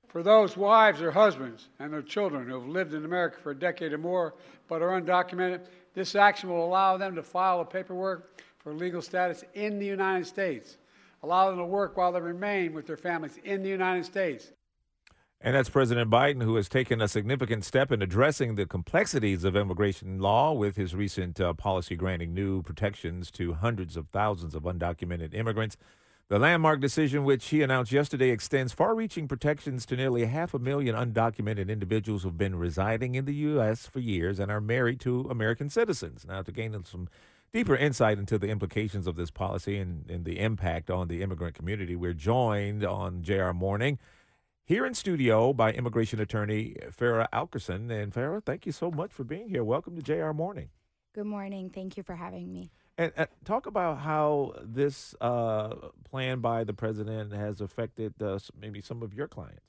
For those wives or husbands and their children who have lived in America for a decade or more but are undocumented, this action will allow them to file the paperwork for legal status in the United States, allow them to work while they remain with their families in the United States. And that's President Biden, who has taken a significant step in addressing the complexities of immigration law with his recent policy granting new protections to hundreds of thousands of undocumented immigrants. The landmark decision, which he announced yesterday, extends far-reaching protections to nearly 500,000 undocumented individuals who've been residing in the U.S. for years and are married to American citizens. Now, to gain some deeper insight into the implications of this policy and the impact on the immigrant community, we're joined on JR Morning here in studio by immigration attorney Farah Alkerson. And Farah, thank you so much for being here. Welcome to JR Morning. Good morning. Thank you for having me. And talk about how this plan by the president has affected maybe some of your clients.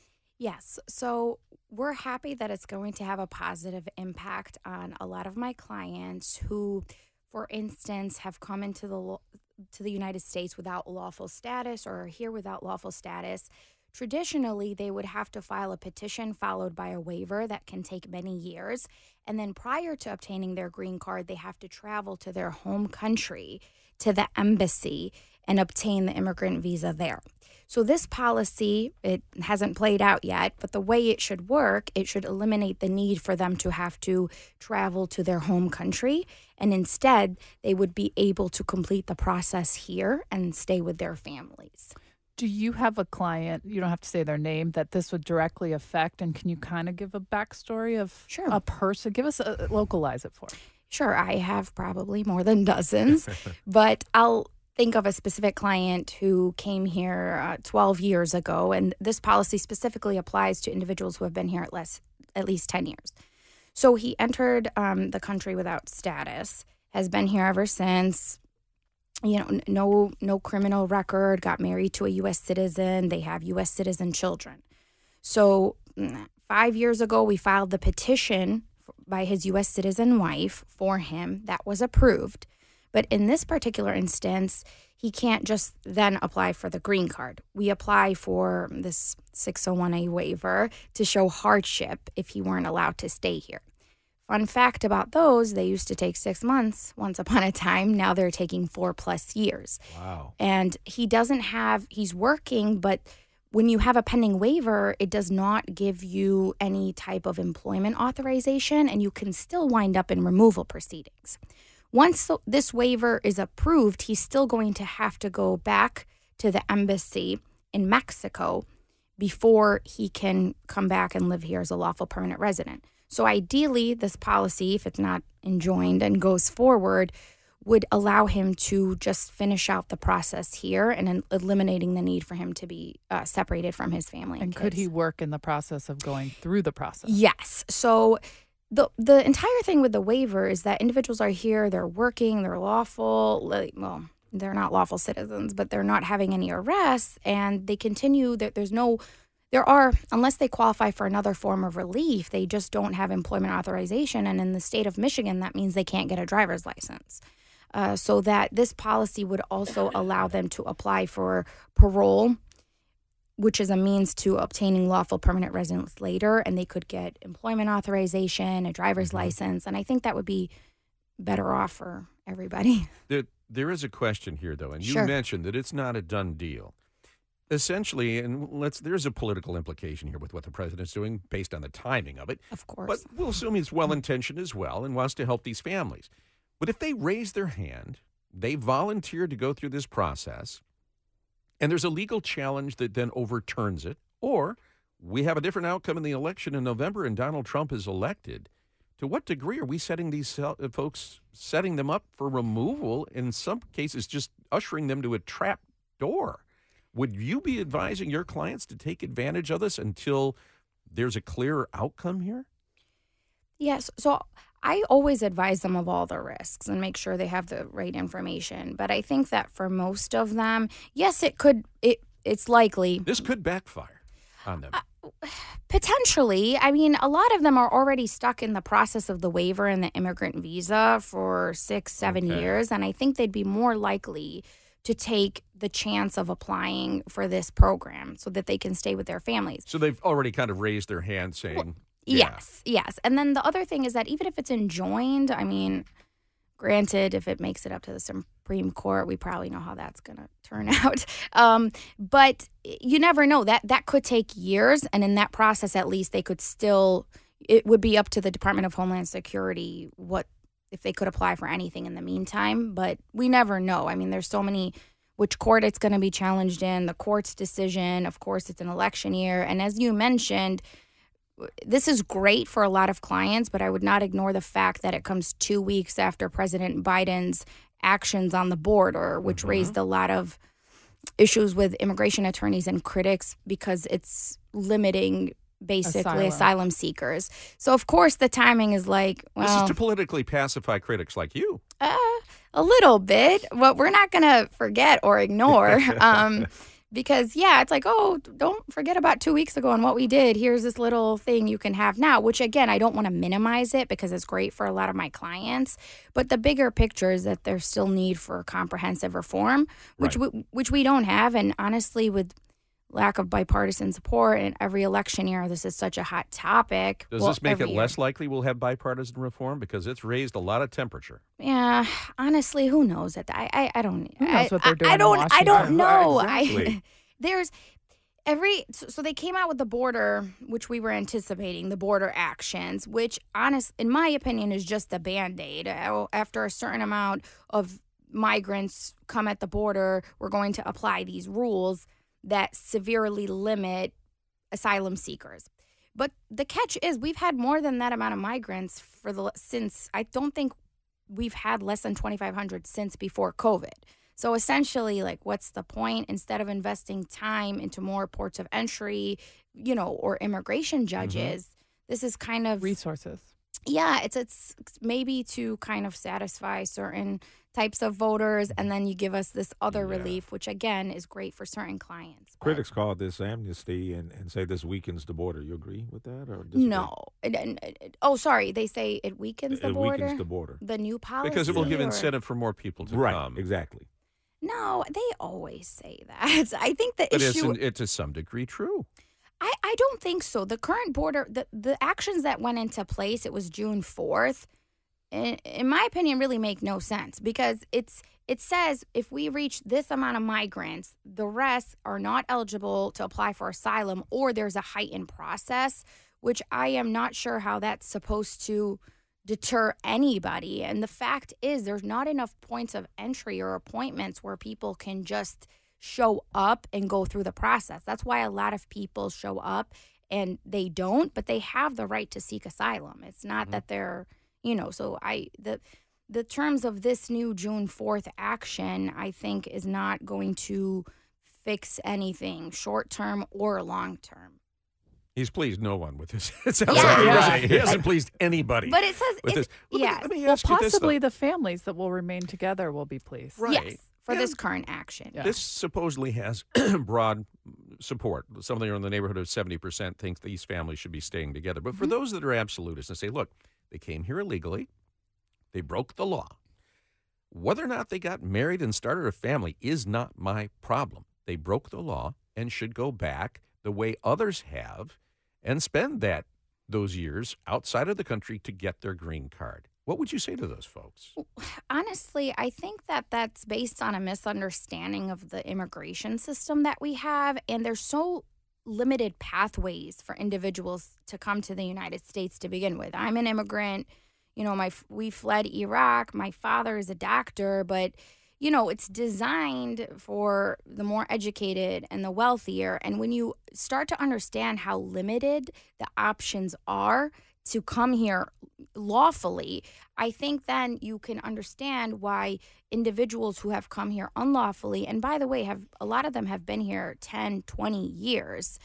Yes. So we're happy that it's going to have a positive impact on a lot of my clients who, for instance, have come into the United States without lawful status or are here without lawful status. Traditionally, they would have to file a petition followed by a waiver that can take many years. And then prior to obtaining their green card, they have to travel to their home country, to the embassy, and obtain the immigrant visa there. So this policy, it hasn't played out yet, but the way it should work, it should eliminate the need for them to have to travel to their home country. And instead, they would be able to complete the process here and stay with their families. Do you have a client, you don't have to say their name, that this would directly affect? And can you kind of give a backstory of a person? Give us localize it for us. Sure. I have probably more than dozens, but I'll think of a specific client who came here 12 years ago. And this policy specifically applies to individuals who have been here at least 10 years. So he entered the country without status, has been here ever since. No criminal record, got married to a U.S. citizen. They have U.S. citizen children. So 5 years ago, we filed the petition by his U.S. citizen wife for him. That was approved. But in this particular instance, he can't just then apply for the green card. We apply for this 601A waiver to show hardship if he weren't allowed to stay here. Fun fact about those, they used to take 6 months once upon a time. Now they're taking 4+ years. Wow. And he's working, but when you have a pending waiver, it does not give you any type of employment authorization, and you can still wind up in removal proceedings. Once this waiver is approved, he's still going to have to go back to the embassy in Mexico before he can come back and live here as a lawful permanent resident. So ideally, this policy, if it's not enjoined and goes forward, would allow him to just finish out the process here and eliminating the need for him to be separated from his family. And could he work in the process of going through the process? Yes. So the entire thing with the waiver is that individuals are here, they're working, they're lawful. Well, they're not lawful citizens, but they're not having any arrests, and they continue. Unless they qualify for another form of relief, they just don't have employment authorization. And in the state of Michigan, that means they can't get a driver's license. So that this policy would also allow them to apply for parole, which is a means to obtaining lawful permanent residence later. And they could get employment authorization, a driver's license. And I think that would be better off for everybody. There is a question here, though, and you Sure. mentioned that it's not a done deal. Essentially, and there's a political implication here with what the president's doing based on the timing of it. Of course. But we'll assume he's well-intentioned as well and wants to help these families. But if they raise their hand, they volunteer to go through this process, and there's a legal challenge that then overturns it, or we have a different outcome in the election in November and Donald Trump is elected, to what degree are we setting these folks, setting them up for removal, in some cases just ushering them to a trap door? Would you be advising your clients to take advantage of this until there's a clearer outcome here? Yes. So I always advise them of all the risks and make sure they have the right information. But I think that for most of them, yes, it's likely. This could backfire on them. Potentially. I mean, a lot of them are already stuck in the process of the waiver and the immigrant visa for 6-7 Okay. years. And I think they'd be more likely to take the chance of applying for this program so that they can stay with their families. So they've already kind of raised their hand saying, yeah. Yes. And then the other thing is that even if it's enjoined, I mean, granted, if it makes it up to the Supreme Court, we probably know how that's going to turn out. But you never know. That could take years. And in that process, at least, they could still, it would be up to the Department of Homeland Security if they could apply for anything in the meantime. But we never know. I mean, there's so many, which court it's going to be challenged in, the court's decision. Of course, it's an election year. And as you mentioned, this is great for a lot of clients, but I would not ignore the fact that it comes 2 weeks after President Biden's actions on the border, which raised a lot of issues with immigration attorneys and critics because it's limiting basically asylum seekers. So, of course, the timing is like, well... This is to politically pacify critics like you. A little bit. What we're not going to forget or ignore because, it's like, oh, don't forget about 2 weeks ago and what we did. Here's this little thing you can have now, which, again, I don't want to minimize it because it's great for a lot of my clients. But the bigger picture is that there's still need for comprehensive reform, which we don't have. And honestly, with lack of bipartisan support and every election year, this is such a hot topic. Does this make it less likely we'll have bipartisan reform? Because it's raised a lot of temperature. Yeah, honestly, who knows? I don't. Who knows what they're doing? I don't know. Exactly. There's so they came out with the border, which we were anticipating, the border actions, which in my opinion is just a Band-Aid. After a certain amount of migrants come at the border, we're going to apply these rules that severely limit asylum seekers. But the catch is we've had more than that amount of migrants since I don't think we've had less than 2,500 since before COVID. So essentially, like, what's the point? Instead of investing time into more ports of entry, or immigration judges, this is kind of resources. Yeah, it's maybe to kind of satisfy certain types of voters, and then you give us this other relief, which again is great for certain clients. Critics call this amnesty and say this weakens the border. You agree with that or disagree? No. Sorry. They say it weakens the border? It weakens the border. The new policy? Because it will give incentive for more people to come. Right, exactly. No, they always say that. I think the issue... But it's to some degree true. I don't think so. The current border, the actions that went into place, it was June 4th, in my opinion, really make no sense because it says if we reach this amount of migrants, the rest are not eligible to apply for asylum or there's a heightened process, which I am not sure how that's supposed to deter anybody. And the fact is there's not enough points of entry or appointments where people can just show up and go through the process. That's why a lot of people show up and they don't, but they have the right to seek asylum. It's not that they're, so the terms of this new June 4th action, I think, is not going to fix anything short term or long term. He's pleased no one with this. It sounds like he hasn't pleased anybody. But it says, with this. Let me ask you this, possibly the families that will remain together will be pleased. Right. Yes, for this current action. Yeah. This supposedly has broad support. Something in the neighborhood of 70% thinks these families should be staying together. But for those that are absolutists and say, look, they came here illegally, they broke the law. Whether or not they got married and started a family is not my problem. They broke the law and should go back the way others have and spend those years outside of the country to get their green card. What would you say to those folks? Honestly, I think that that's based on a misunderstanding of the immigration system that we have. And there's so limited pathways for individuals to come to the United States to begin with. I'm an immigrant. We fled Iraq. My father is a doctor, but it's designed for the more educated and the wealthier. And when you start to understand how limited the options are to come here lawfully, I think then you can understand why individuals who have come here unlawfully, and by the way, a lot of them have been here 10, 20 years.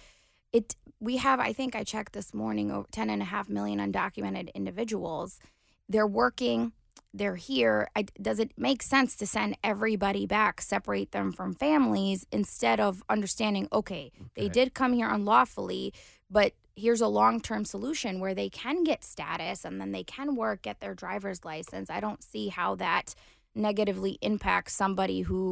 We have, I think I checked this morning, 10.5 million undocumented individuals. They're working. They're here. Does it make sense to send everybody back, separate them from families, instead of understanding, okay, they did come here unlawfully, but here's a long-term solution where they can get status and then they can work, get their driver's license. I don't see how that negatively impacts somebody who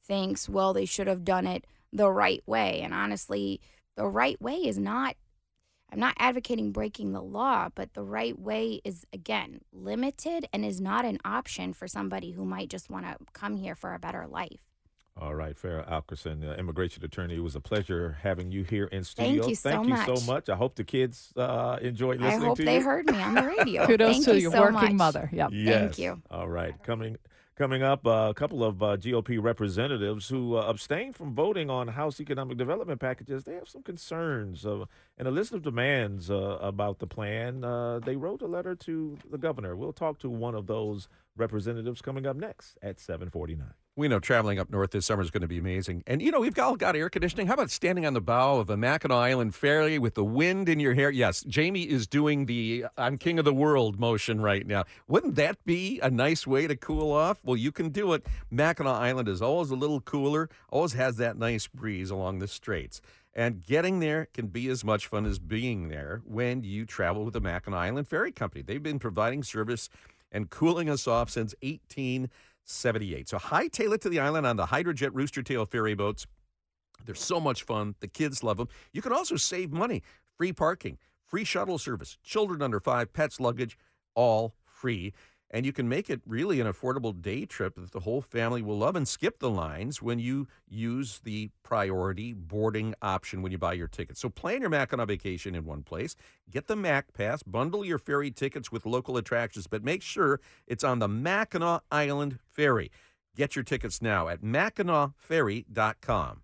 thinks, well, they should have done it the right way. And honestly, the right way is not, I'm not advocating breaking the law, but the right way is, again, limited and is not an option for somebody who might just want to come here for a better life. All right, Farrah Alkerson, immigration attorney. It was a pleasure having you here in studio. Thank you so much. I hope the kids enjoyed listening to you. I hope they heard me on the radio. Kudos Thank to you your so working much. mother. Yep. Yes. Thank you. All right. Coming up, a couple of GOP representatives who abstained from voting on House economic development packages. They have some concerns and a list of demands about the plan. They wrote a letter to the governor. We'll talk to one of those representatives coming up next at 7:49. We know traveling up north this summer is going to be amazing. And, we've all got air conditioning. How about standing on the bow of a Mackinac Island ferry with the wind in your hair? Yes, Jamie is doing the I'm king of the world motion right now. Wouldn't that be a nice way to cool off? Well, you can do it. Mackinac Island is always a little cooler, always has that nice breeze along the straits. And getting there can be as much fun as being there when you travel with the Mackinac Island Ferry Company. They've been providing service and cooling us off since 1878. So hightail it to the island on the Hydrojet Rooster Tail ferry boats. They're so much fun. The kids love them. You can also save money. Free parking, free shuttle service, children under 5, pets, luggage, all free. And you can make it really an affordable day trip that the whole family will love and skip the lines when you use the priority boarding option when you buy your ticket. So plan your Mackinac vacation in one place. Get the Mac Pass. Bundle your ferry tickets with local attractions, but make sure it's on the Mackinac Island Ferry. Get your tickets now at MackinacFerry.com.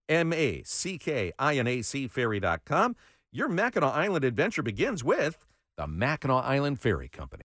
MACKINAC Ferry.com. Your Mackinac Island adventure begins with the Mackinac Island Ferry Company.